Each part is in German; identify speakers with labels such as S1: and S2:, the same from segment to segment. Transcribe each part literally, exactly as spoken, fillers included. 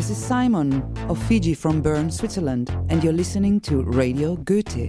S1: This is Simon of Fiji from Bern, Switzerland, and you're listening to Radio Goethe.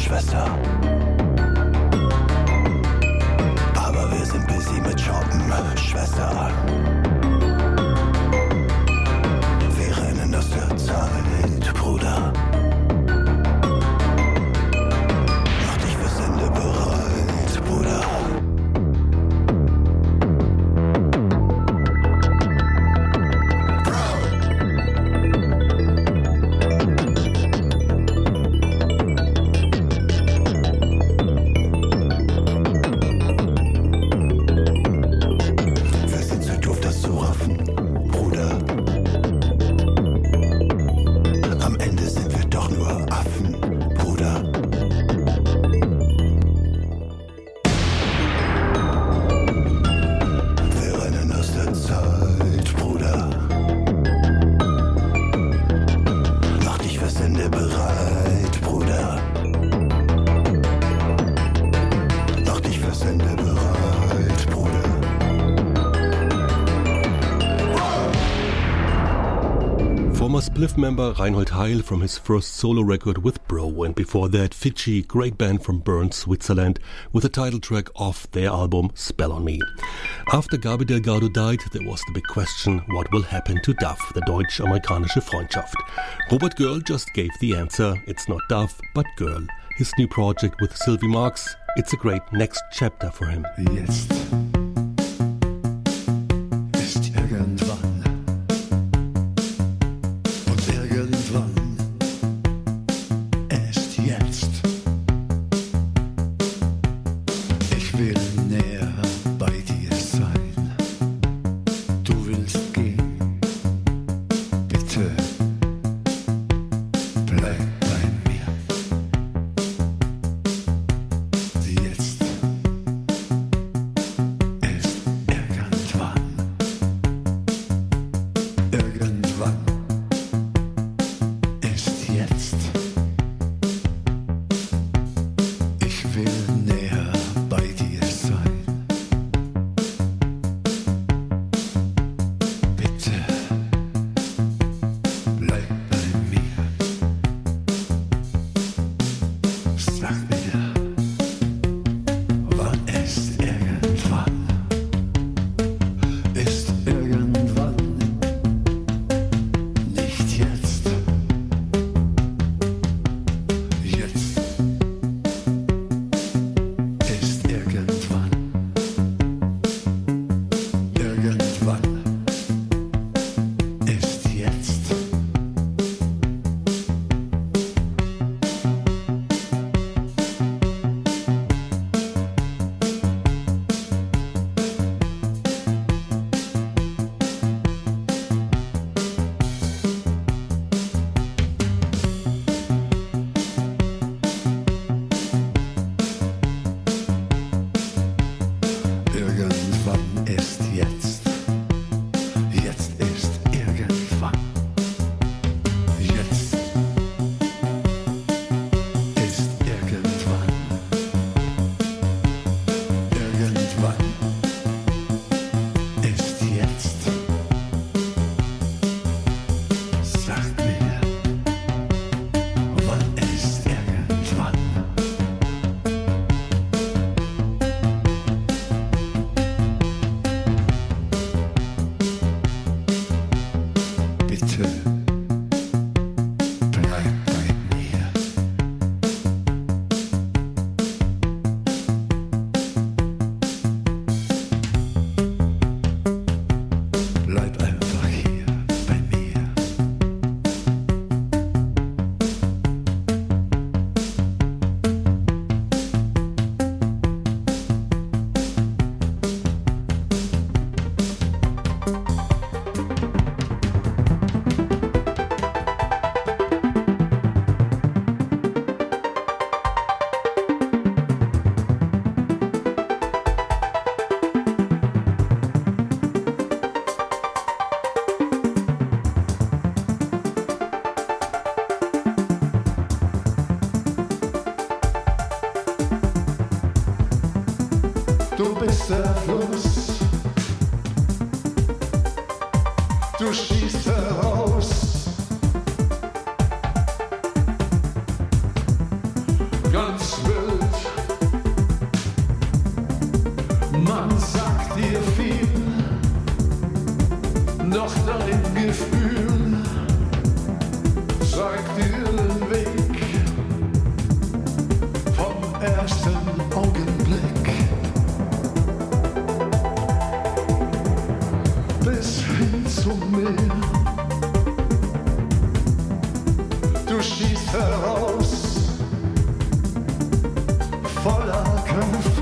S2: Schwester. Aber wir sind busy mit Shoppen, Schwester. Wir rennen aus der Zeit, Bruder. Mach dich fürs Ende bereit, Bruder.
S3: Spliff member Reinhold Heil from his first solo record with Bro, and before that Fidschi, great band from Bern, Switzerland, with the title track off their album Spell on Me. After Gabi Delgado died, there was the big question, what will happen to Duff, the deutsch-amerikanische Freundschaft? Robert Girl just gave the answer, it's not Duff, but Girl. His new project with Sylvie Marx, it's a great next chapter for him.
S4: Jetzt ist irgendwann und irgendwann erst jetzt. Ich will näher bei dir sein. Du willst gehen, bitte bleib bei mir. Jetzt ist irgendwann, irgendwann ist jetzt. Ich will näher bei dir sein. Bitte bleib bei mir. Sag mir, wann ist irgendwann? Ist irgendwann nicht jetzt? Jetzt ist irgendwann. Irgendwann ist jetzt. Irgendwann ist jetzt. Jetzt ist irgendwann. Jetzt ist irgendwann. Irgendwann ist jetzt. Sag mir, wann ist irgendwann? Bitte bleib bei mir. Bleib einfach hier bei mir. Du bist der Fluss, du schießt heraus, ganz Du schießt heraus, voller Kraft.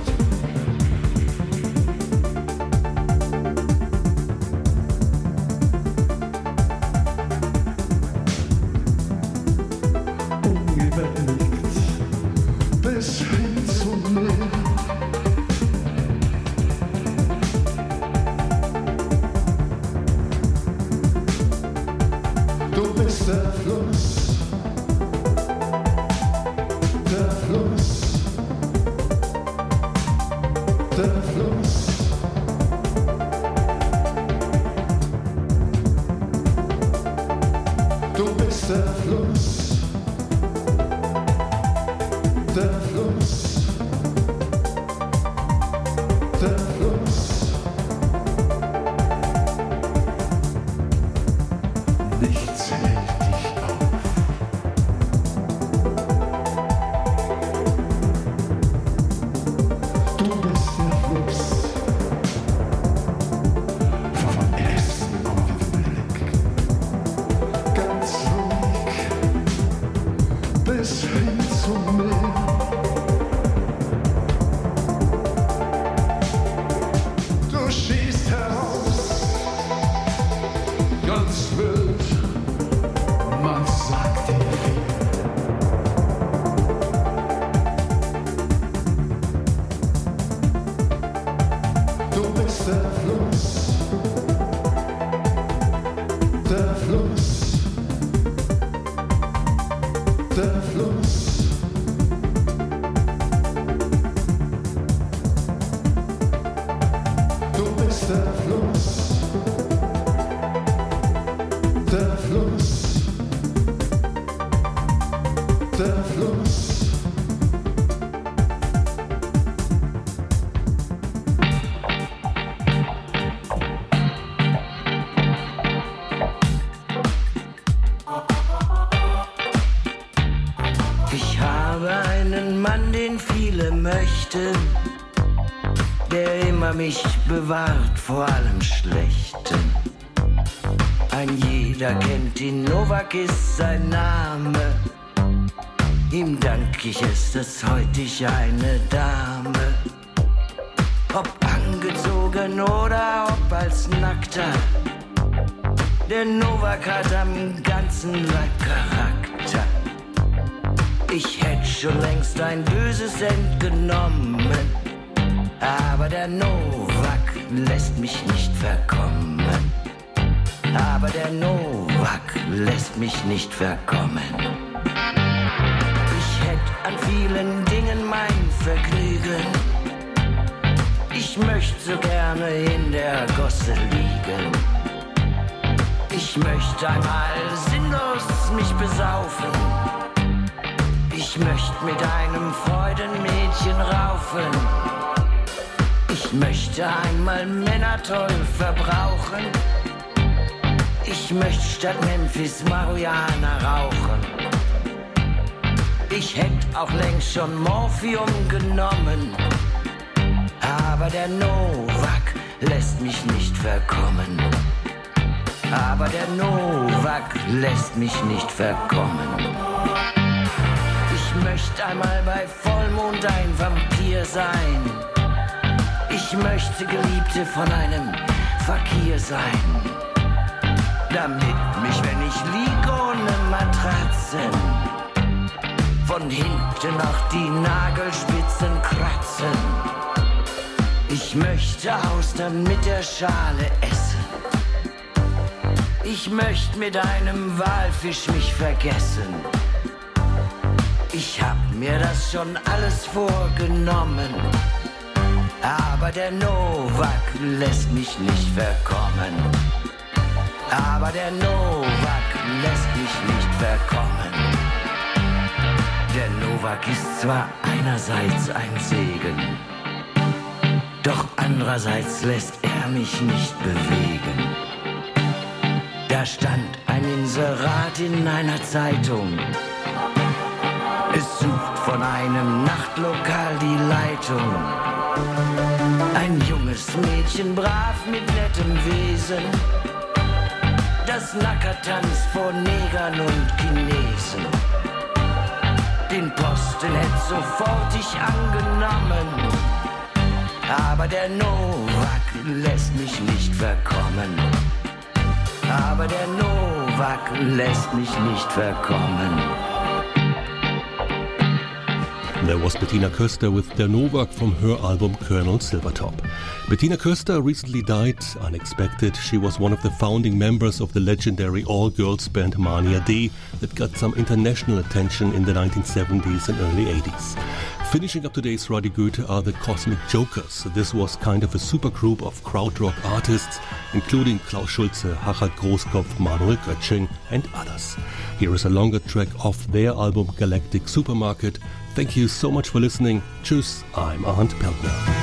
S4: Ungebändigt bis hin zum Meer. Du bist der Fluss, der Fluss, der Fluss. Du bist der Fluss, der Fluss, der Fluss. Nichts hält dich auf. Du bist der Fluss vom ersten Augenblick. Ganz ruhig bis hin zum Meer. Du schießt heraus, ganz wild. Man sagt dir viel. Du bist der Fluss, der Fluss, der Fluss. Du bist der Fluss, der Fluss, der Fluss.
S5: Ich habe einen Mann, den viele möchten, der immer mich bewahrt vor allem Schlechten. Ein jeder kennt ihn, Novak ist sein Name. Ihm dank ich es, dass heute ich eine Dame, ob angezogen oder ob als Nackter, der Novak hat am ganzen Leib Charakter. Ich hätte schon längst ein böses End genommen, aber der Novak lässt mich nicht verkommen. Aber der Novak lässt mich nicht verkommen. Ich hätte an vielen Dingen mein Vergnügen. Ich möchte so gerne in der Gosse liegen. Ich möchte einmal sinnlos mich besaufen. Ich möchte mit einem Freudenmädchen raufen. Ich möchte einmal Männer toll verbrauchen. Ich möchte statt Memphis Marihuana rauchen. Ich hätte auch längst schon Morphium genommen. Aber der Novak lässt mich nicht verkommen. Aber der Novak lässt mich nicht verkommen. Ich möchte einmal bei Vollmond ein Vampir sein. Ich möchte Geliebte von einem Fakir sein. Damit mich, wenn ich lieg ohne Matratzen, von hinten noch die Nagelspitzen kratzen. Ich möchte Austern mit der Schale essen. Ich möchte mit einem Walfisch mich vergessen. Ich hab mir das schon alles vorgenommen. Aber der Novak lässt mich nicht verkommen. Aber der Novak lässt mich nicht verkommen. Der Novak ist zwar einerseits ein Segen, doch andererseits lässt er mich nicht bewegen. Da stand ein Inserat in einer Zeitung. Es sucht von einem Nachtlokal die Leitung. Ein junges Mädchen, brav mit nettem Wesen, das Nacker tanzt vor Negern und Chinesen. Den Posten hätt sofort ich angenommen. Aber der Novak lässt mich nicht verkommen. Aber der Novak lässt mich nicht verkommen.
S3: There was Bettina Köster with Der Novak from her album Colonel Silvertop. Bettina Köster recently died unexpected. She was one of the founding members of the legendary all-girls band Mania D that got some international attention in the nineteen seventies and early eighties. Finishing up today's Radio Goethe are the Cosmic Jokers. This was kind of a supergroup of krautrock artists, including Klaus Schulze, Harald Großkopf, Manuel Götsching and others. Here is a longer track off their album Galactic Supermarket. Thank you so much for listening. Tschüss, I'm Arndt Peltner.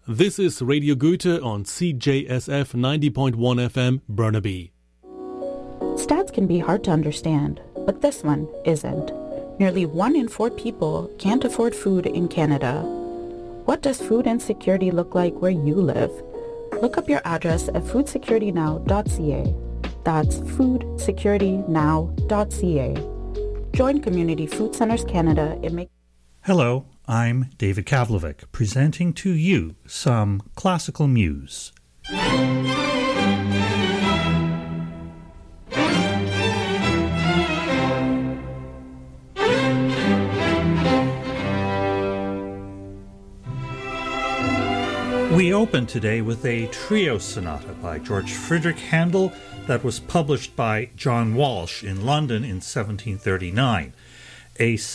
S3: This is Radio Goethe on C J S F ninety point one F M, Burnaby.
S6: Stats can be hard to understand, but this one isn't. Nearly one in four people can't afford food in Canada. What does food insecurity look like where you live? Look up your address at food security now dot c a. That's food security now dot c a. Join Community Food Centres Canada in making...
S7: Hello, I'm David Kavlovic, presenting to you some classical muse. We open today with a trio sonata by George Friedrich Handel that was published by John Walsh in London in seventeen thirty-nine. A